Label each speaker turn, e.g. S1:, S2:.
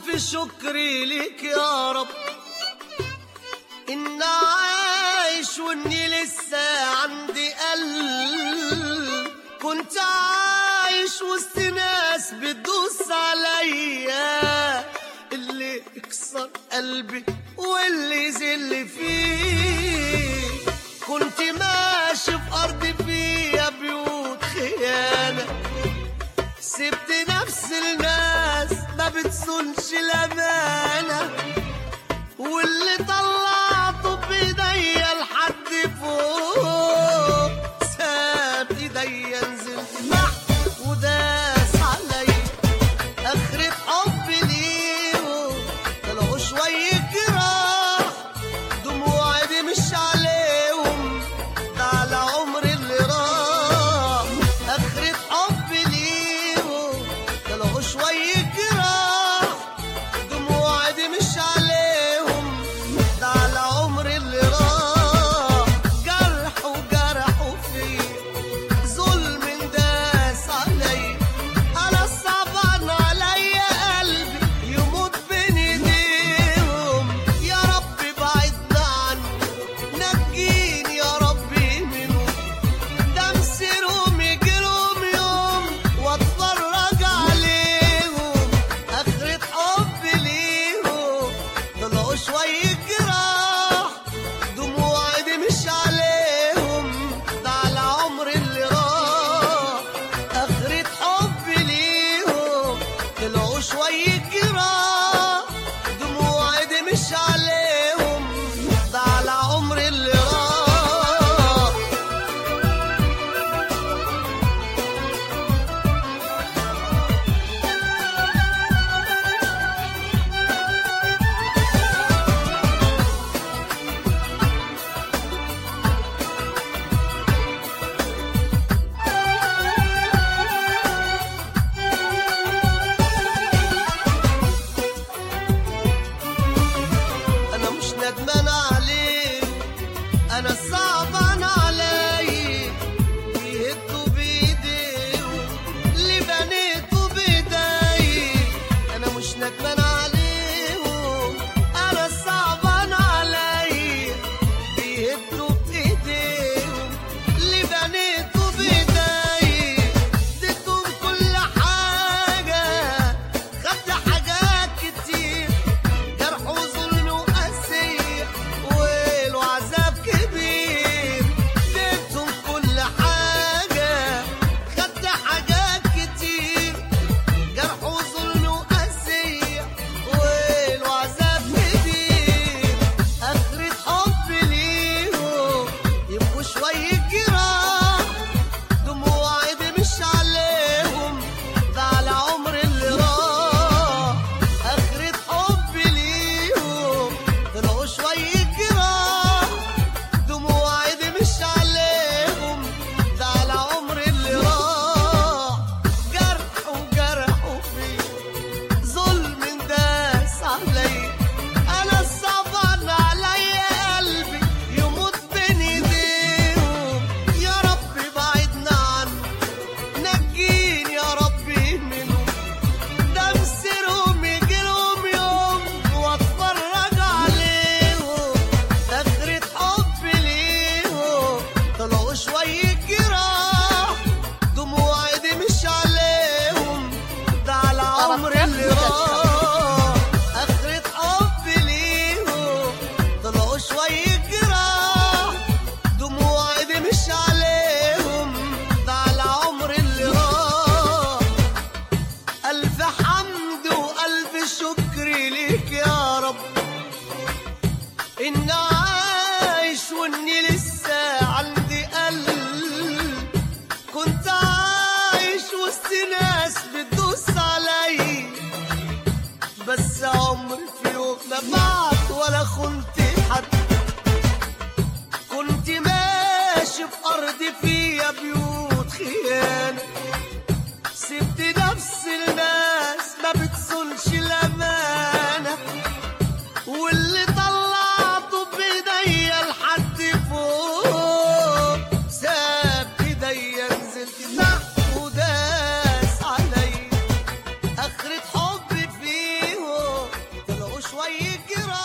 S1: ألف شكر ليك يا رب إن عايش وإني لسه عندي قلب. كنت عايش وسط ناس بتدوس عليا، اللي يكسر قلبي واللي يذل فيه. كنت ماشي في أرض فيها بيوت خيانة، سبت نفس الناس ما بتسولش الأمانة، واللي طلعته بإيديا لحد فوق ساب إيديا نزلت تحت وداس عليا. آخرة حبي ليهم طلعوا شوية جراح، دموعي دي مش عليهم ده على عمري اللي راح. آخرة حبي ليهم طلعوا شوية جراح، دموعي دي مش عليهم ده على عمري اللي راح. جرح وجرحوا فيا، ظلم داس عليا، أنا صعبان عليا قلبي يموت بين ايديهم. يا رب بعدنا عنه، نجيني يا ربي منهم، ده مسيرهم يجيلهم يوم واتفرج عليهم. آخرة حبي ليهم طلعوا شوية جراح، دموعي دي مش عليهم ده على عمري اللي راح. آخرة حبي ليهم طلعوا شوية جراح، دموعي دي مش عليهم ده على عمري اللي راح. أنا مش ندمان عليه، أنا صعبان علي، بيهدوا بإيديهم اللي بنيته بإيدي. أنا مش ندمان عليهم، أنا صعبان علي، بيهدوا بإيديهم اللي بنيته بإيدي. اديتهم كل حاجة، خدت حاجات كتير، جرح وظلم وقاسية ويل وعذاب كبير. اديتهم كل حاجة، خدت حاجات كتير، جرح وظلم وقاسية ويل وعذاب كبير. آخرة حبي ليهم يبقوا شوية جراح، دموعي دي مش عليهم ده على عمري اللي راح. آخرة حبي ليهم طلعوا شوية جراح، دموعي دي مش عليهم ده على عمري اللي راح. جرح وجرحوا فيا، ظلم داس عليا، أنا صعبان عليا قلبي يموت بين ايديهم. يا رب بعدنا عنه، نجيني يا ربي منهم، ده مسيرهم يجيلهم يوم واتفرج عليهم. آخرة حبي ليهم طلعوا شوية جراح، دموعي دي مش عليهم ده على عمري اللي راح. آخرة حبي ليهم طلعوا شوية جراح، دموعي دي مش عليهم ده على عمري اللي راح. ألف حمد وألف شكر ليك يا رب إن عايش وإني لسه عندي قلب. كنت عايش وسط ناس بتدوس علي، بس عمري في يوم ما بعت ولا خنت حد. كنت ماشي في أرض فيها بيوت خيانة، سبت نفس الناس ما بتسولش الأمانة، واللي طلعته بإيديا لحد فوق ساب إيديا نزلت تحت وداس عليا. آخرة حبي فيهم جيران